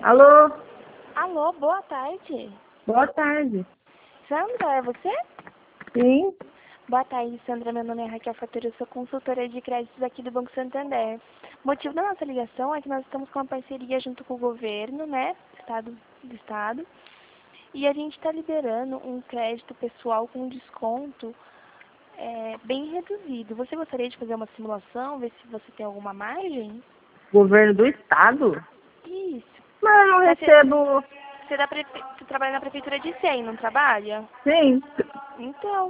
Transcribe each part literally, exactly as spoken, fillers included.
Alô? Alô, boa tarde. Boa tarde. Sandra, é você? Sim? Boa tarde, Sandra. Meu nome é Raquel Fatura, eu sou consultora de créditos aqui do Banco Santander. O motivo da nossa ligação é que nós estamos com uma parceria junto com o governo, né, estado, do Estado, e a gente está liberando um crédito pessoal com desconto é, bem reduzido. Você gostaria de fazer uma simulação, ver se você tem alguma margem? Governo do Estado? Isso. Mas eu não Mas você, recebo... você, dá prefe- você trabalha na prefeitura de cem, não trabalha? Sim. Então,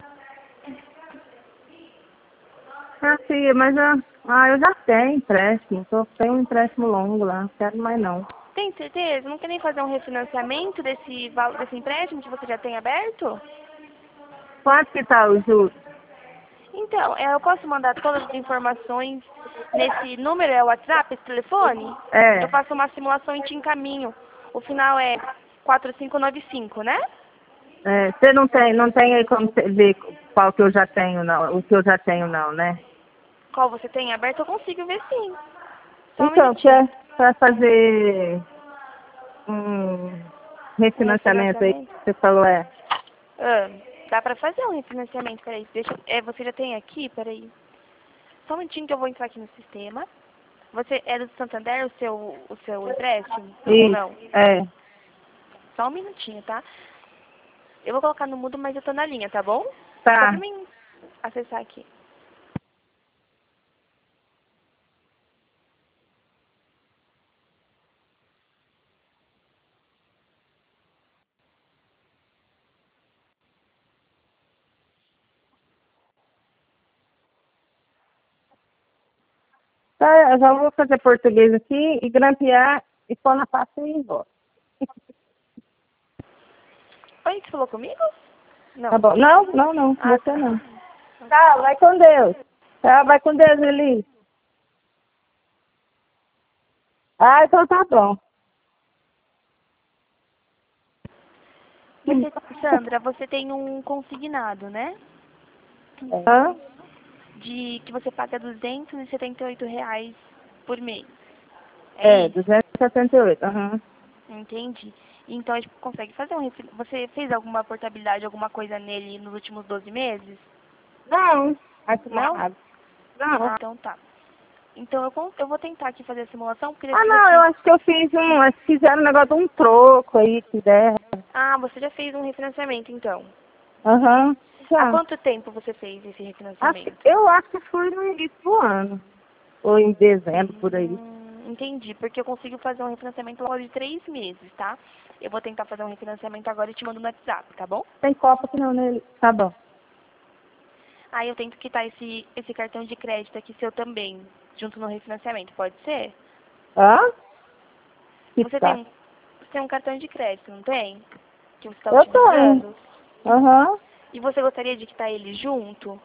Ah, sim, mas eu, ah, eu já tenho empréstimo. Eu tenho um empréstimo longo lá. Não quero mais não. tem certeza? Não quer nem fazer um refinanciamento desse, val- desse empréstimo que você já tem aberto? Quanto que tá o juros? Então, é, eu posso mandar todas as informações nesse número, é o WhatsApp, esse telefone? É. Eu faço uma simulação e te encaminho. O final é quatro cinco nove cinco, né? É, você não tem, não tem aí como você ver qual que eu já tenho, não. O que eu já tenho, não, né? Qual você tem aberto, eu consigo ver sim. Só um Então, que minutinho. é para fazer um Um refinanciamento aí, refinanciamento? você falou, é. Ah, dá pra fazer um refinanciamento, peraí. Deixa, é, você já tem aqui, peraí. Só um minutinho que eu vou entrar aqui no sistema. Você é do Santander o seu, o seu empréstimo? Ou Isso, não? é. Só um minutinho, tá? Eu vou colocar no mudo, mas eu tô na linha, tá bom? Só pra Tá. mim acessar aqui. Tá, eu já vou fazer português aqui e grampear e pôr na pasta e ir embora. Oi, você falou comigo? Não. Tá bom. Não, não, não. Ah, Você tá. não. Tá, vai com Deus. Tá, vai com Deus, Eli. Ah, então tá bom. Você, Sandra, você tem um consignado, né? Hã? De que você paga duzentos e setenta e oito reais por mês. É É, isso? duzentos e setenta e oito. Aham. Entendi. Então a gente consegue fazer um refin... Você fez alguma portabilidade, alguma coisa nele nos últimos doze meses? Não. Acho Não? mais. Não. Ah, então tá. Então eu, con- eu vou tentar aqui fazer a simulação, porque Ah, se não, eu você... acho que eu fiz um, acho que fizeram um negócio de um troco aí, que der. Ah, você já fez um refinanciamento, então. Aham, Há já. quanto tempo você fez esse Acho, que- refinanciamento? eu acho que foi no início do ano. Ou em dezembro, por aí. Hum, entendi, porque eu consigo fazer um refinanciamento logo de três meses, tá? Eu vou tentar fazer um refinanciamento agora e te mando no WhatsApp, tá bom? Tem copa aqui não nele. Tá bom. Aí eu tento quitar esse, esse cartão de crédito aqui seu também, junto no refinanciamento, pode ser? Hã? Que Você tem tá. um, você tem um cartão de crédito, não tem? Que você está Eu tenho. utilizando? Aham. E você gostaria de quitar ele junto?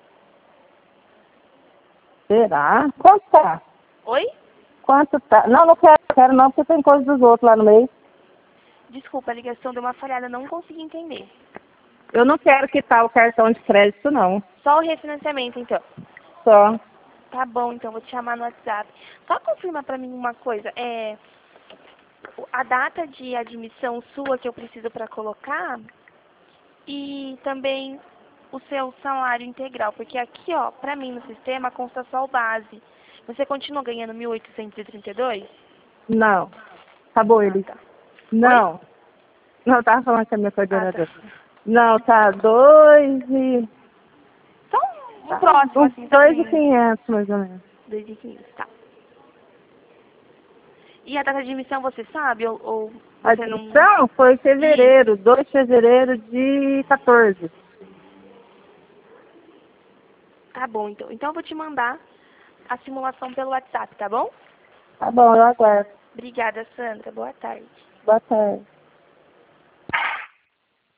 Será? Quanto tá? Oi? Quanto tá? Não, não quero, quero não, porque tem coisa dos outros lá no meio. Desculpa, a ligação deu uma falhada, não consegui entender. Eu não quero quitar o cartão de crédito, não. Só o refinanciamento, então. Só. Tá bom, então, vou te chamar no WhatsApp. Só confirma pra mim uma coisa, é... a data de admissão sua que eu preciso para colocar e também o seu salário integral, porque aqui, ó, pra mim no sistema consta só o base. Você continua ganhando mil oitocentos e trinta e dois? Não. Acabou Ah, ele. tá. Oi? Não. Não, eu tava falando com a minha Ah, tá. coordenadora. Não, tá dois e... Só um, um Tá, próximo, uns assim, só pra dois e mim. quinhentos, mais ou menos. dois mil e quinhentos, tá. E a data de admissão você sabe ou, ou A você não... admissão foi em Isso. fevereiro, dois de fevereiro de quatorze. Tá bom, então. Então eu vou te mandar a simulação pelo WhatsApp, tá bom? Tá bom, eu aguardo. Obrigada, Sandra. Boa tarde. Boa tarde.